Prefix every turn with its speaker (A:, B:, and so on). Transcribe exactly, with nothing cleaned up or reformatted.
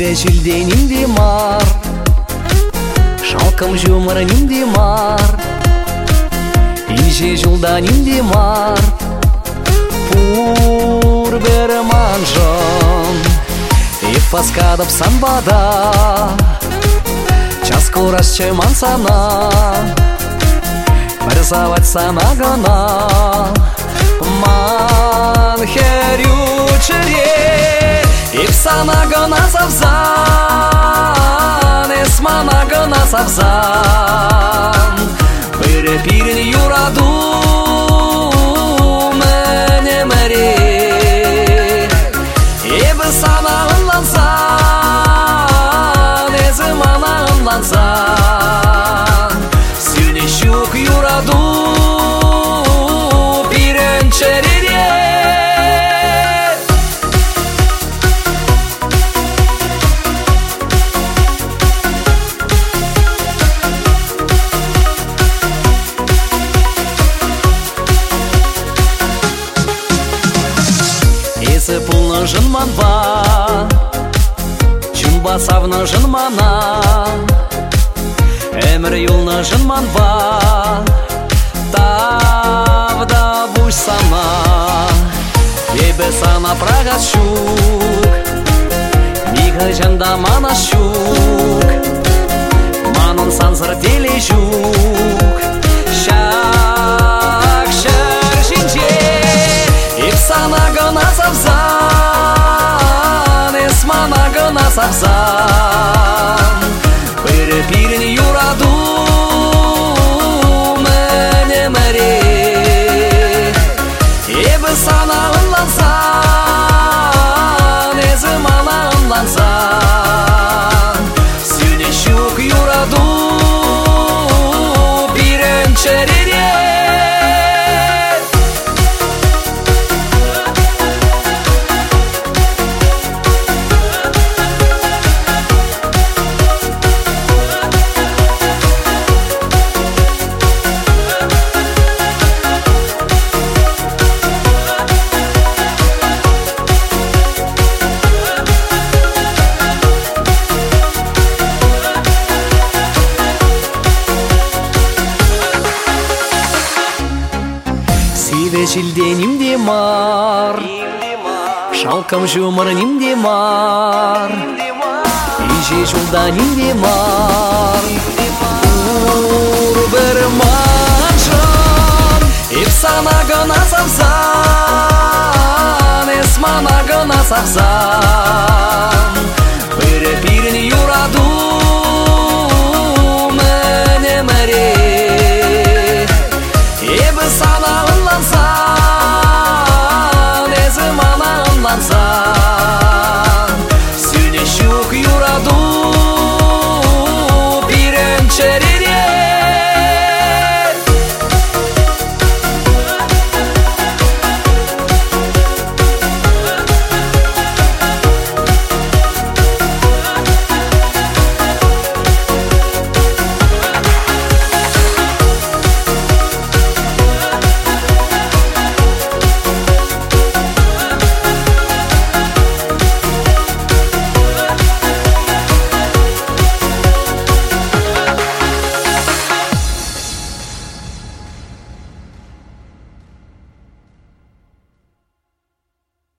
A: Сиве шілденімде мар, шалқым жұмырынымде мар, инже жылданымде мар. Пур бір манжым, еп паскадып санбада, час көрас чеман сана, бір завать сана гана. Ман херючере, еп сана гана савзан, эс мана гана савзан. Бір пирін юраду мене мере, ебі сана ынлансан, эзі мана ынлансан. Сүйне шук юраду пирін черере. Есі пулны жынман ба, чын басавны жынмана, әмір юлны жынман ба, тавда буш сана. Ебі сана прага щук, нигі жында мана щук, манын сансыр теле жук. Шак шар жинже, еп сана гына савзан, эс мана гына савзан. Бір пирін юраду мене мере, ебі сана ынлансан, эзі мана ынлансан. Сүйне шук юраду пирін черере. Сиве шілденімде мар, шалқым жұмырынымде мар, инже жылданымде мар. Ур бір манжым, еп сана гына савзан, эс мана гына савзан.